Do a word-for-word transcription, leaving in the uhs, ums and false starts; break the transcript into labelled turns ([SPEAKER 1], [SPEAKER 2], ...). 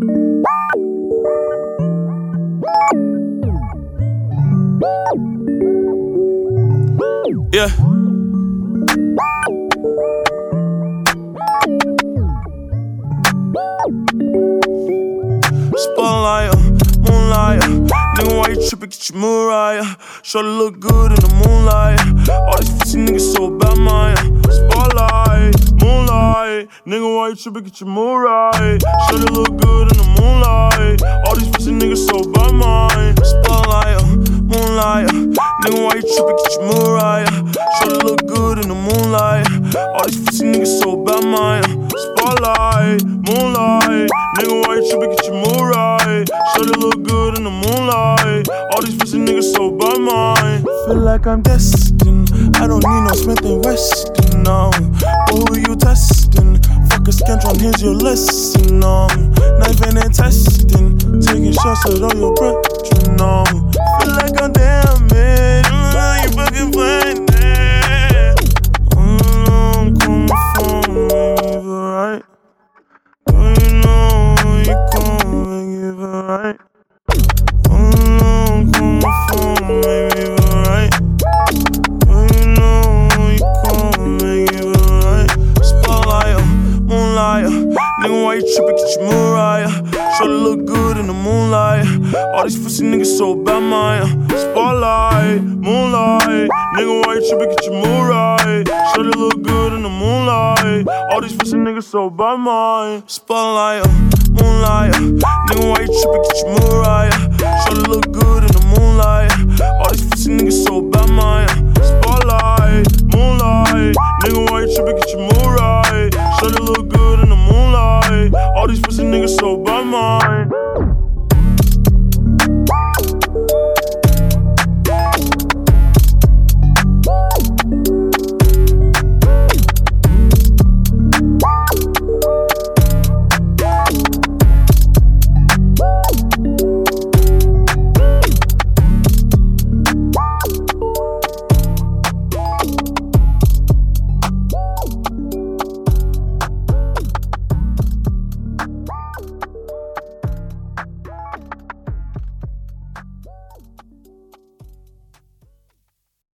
[SPEAKER 1] Yeah. Spotlight, moonlight. Nigga, why you trippin'? Get your mood right. Shorty look good in the moonlight. All these pussy niggas so bad, mine. Spotlight, moonlight. Nigga, why you trippin'? Get your mood right. Shorty look good in the moonlight. All these pussy niggas so bad, mine. Spotlight, moonlight. Nigga, why you trippin'? Get your mood right. Shorty look good in the moonlight. All these pussy niggas so bad, mine. Spotlight, moonlight. Nigga, why you trippin'? Get your mood right. Shorty look good in the moonlight. All these pussy niggas so bad, mine. Feel like I'm destined. I don't need no Smith and Weston, no. But who you testing? Fuck a Scantron, here's your lesson, no. Knifing and testing. Taking shots at all your brethren, no. Feel like I'm damaged. You fucking playing it. Mm, call my phone, make me feel right. Girl, you know when you call, make me feel right. Mm, call my phone, make me feel right. Girl, you know when you call, make me feel right. Spotlight, moonlight. Nigga, why you trippin'? Get your mood right. Shorty look good in the moonlight. All these pussy niggas so bad, mine. Spotlight, moonlight. Nigga, why you trippin'? Get your mood right. Shorty look good in the moonlight. All these pussy niggas so bad, mine. Spotlight, moonlight. Nigga, why you trippin'? Get your mood right. Shorty look good in the moonlight. All these pussy niggas so bad, mine. Spotlight, moonlight. Nigga, why you trippin'? Get your mood right. Shorty look good in the moonlight. All these pussy niggas so bad, mine.